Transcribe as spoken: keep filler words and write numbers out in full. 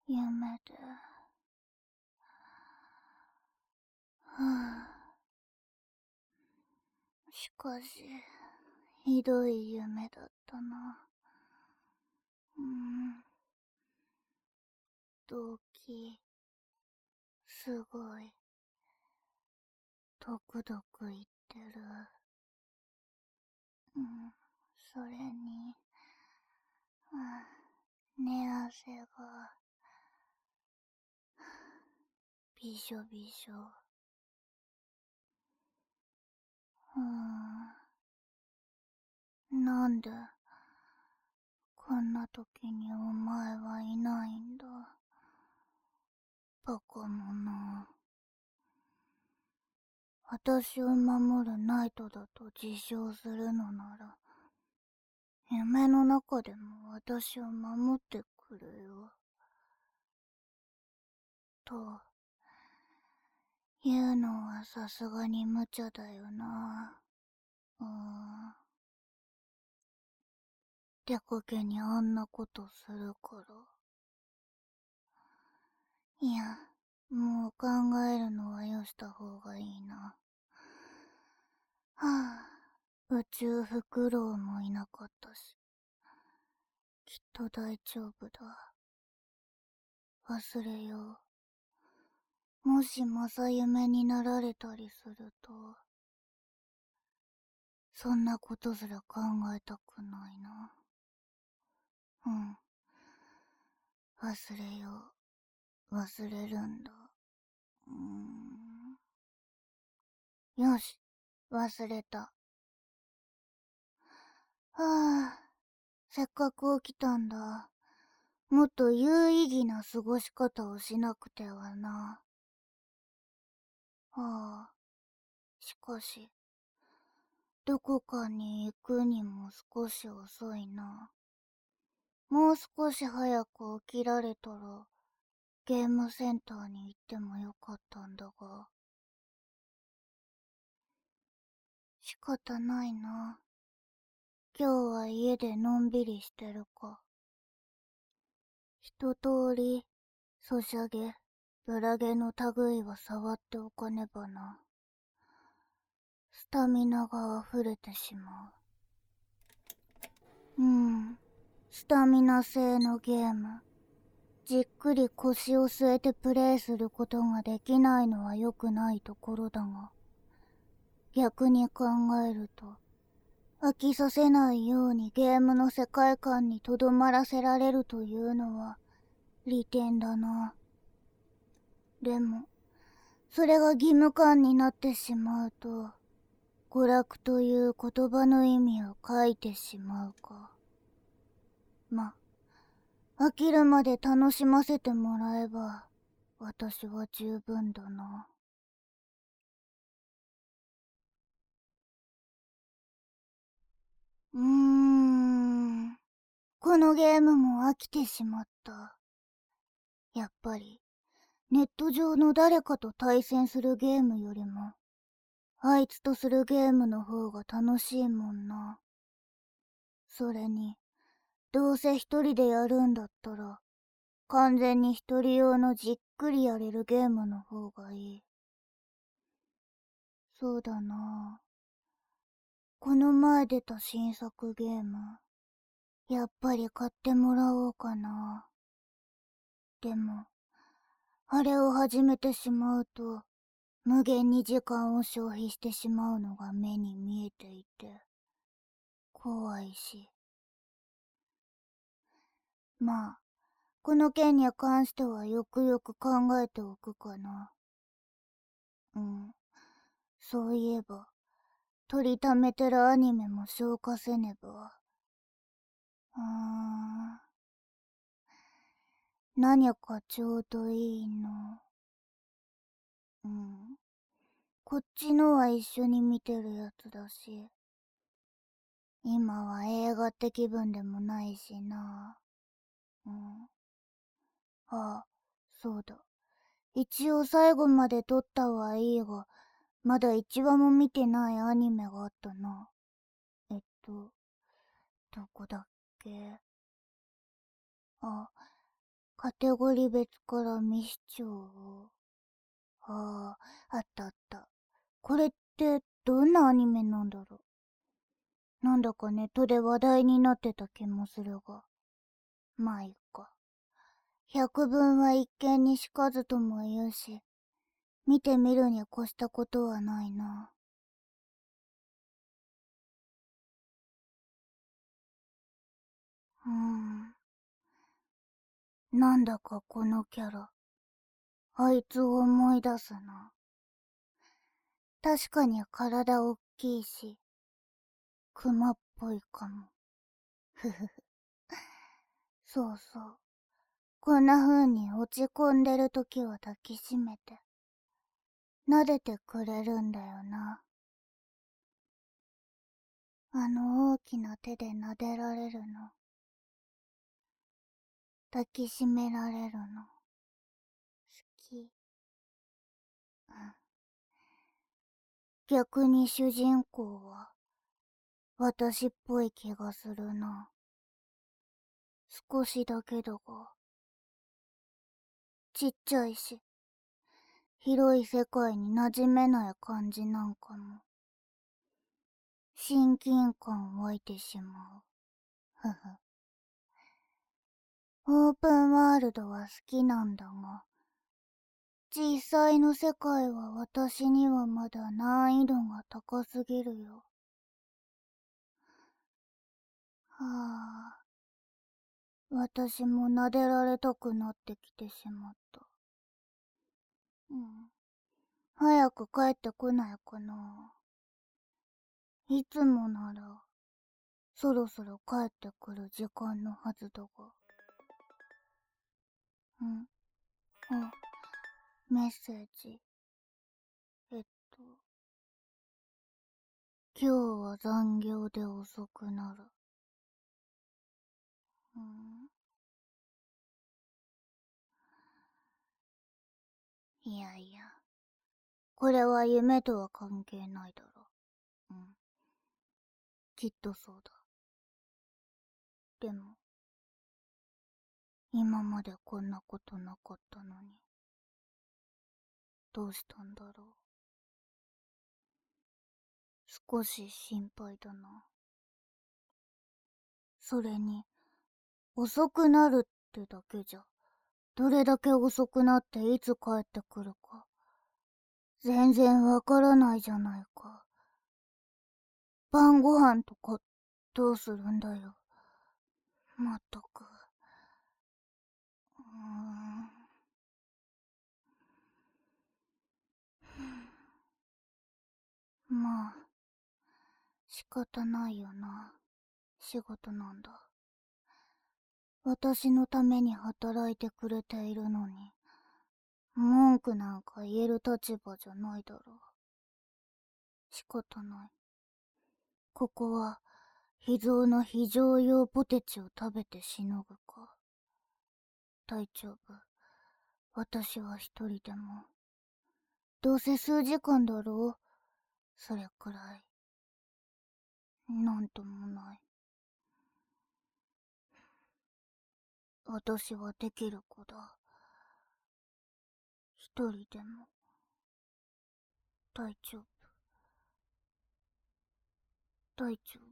夢で。はあ、しかし、ひどい夢だったな。うーん。動機、すごい。ドクドク言ってる。うん、それに、はあ、寝汗が、びしょびしょ。うーん。なんで、こんな時にお前はいないんだ。バカ者。私を守るナイトだと自称するのなら、夢の中でも私を守ってくれよ。と、言うのはさすがに無茶だよな。うーん。手こけにあんなことするから。いや、もう考えるのはよした方がいいな。はあ、宇宙フクロウもいなかったし。きっと大丈夫だ。忘れよう。もし正夢になられたりすると、そんなことすら考えたくないな。うん。忘れよう。忘れるんだ。うーん。よし、忘れた。はあ、せっかく起きたんだ。もっと有意義な過ごし方をしなくてはな。はあ、しかし、どこかに行くにも少し遅いな。もう少し早く起きられたら、ゲームセンターに行ってもよかったんだが。仕方ないな。今日は家でのんびりしてるか。一通り、ソシャゲ、ブラゲの類は触っておかねばな。スタミナが溢れてしまう。うん、スタミナ性のゲーム。じっくり腰を据えてプレイすることができないのは良くないところだが、逆に考えると、飽きさせないようにゲームの世界観にとどまらせられるというのは利点だな。でも、それが義務感になってしまうと、娯楽という言葉の意味を書いてしまうか。ま、飽きるまで楽しませてもらえば、私は十分だな。うーん。このゲームも飽きてしまった。やっぱり、ネット上の誰かと対戦するゲームよりも、あいつとするゲームの方が楽しいもんな。それに、どうせ一人でやるんだったら、完全に一人用のじっくりやれるゲームの方がいい。そうだな。この前出た新作ゲーム、やっぱり買ってもらおうかな。でも、あれを始めてしまうと、無限に時間を消費してしまうのが目に見えていて、怖いし。まあ、この件に関してはよくよく考えておくかな。うん。そういえば、取りためてるアニメも消化せねば。うーん。何かちょうどいいの。うん。こっちのは一緒に見てるやつだし。今は映画って気分でもないしな。うん。ああ、そうだ。一応最後まで撮ったはいいが、まだ一話も見てないアニメがあったな。えっと、どこだっけ。あ、 カテゴリー別から未視聴を。ああ、あったあった。これってどんなアニメなんだろう。なんだかネットで話題になってた気もするが。まあいいか。百聞は一見にしかずとも言うし、見てみるに越したことはないな。うーん。なんだかこのキャラ、あいつを思い出すな。確かに体おっきいし、クマっぽいかも。ふふふ。そうそう。こんな風に落ち込んでるときは抱きしめて、撫でてくれるんだよな。あの大きな手で撫でられるの。抱きしめられるの。好き。うん。逆に主人公は、私っぽい気がするな。少しだけだが。ちっちゃいし、広い世界に馴染めない感じなんかも。親近感湧いてしまう。ふふ。オープンワールドは好きなんだが、実際の世界は私にはまだ難易度が高すぎるよ。はあ、私も撫でられたくなってきてしまった。うん。早く帰ってこないかな。いつもなら、そろそろ帰ってくる時間のはずだが。うん。あ、メッセージ。えっと、今日は残業で遅くなる。うん。いやいや、これは夢とは関係ないだろう。うん。きっとそうだ。でも、今までこんなことなかったのに。どうしたんだろう。少し心配だな。それに、遅くなるってだけじゃ、どれだけ遅くなっていつ帰ってくるか、全然わからないじゃないか。晩ご飯とか、どうするんだよ。まったく。うーん。まあ、仕方ないよな。仕事なんだ。私のために働いてくれているのに、文句なんか言える立場じゃないだろう。仕方ない。ここは、秘蔵の非常用ポテチを食べてしのぐか。大丈夫。私は一人でも。どうせ数時間だろう。それくらい。なんともない。私はできる子だ。一人でも。大丈夫。大丈夫。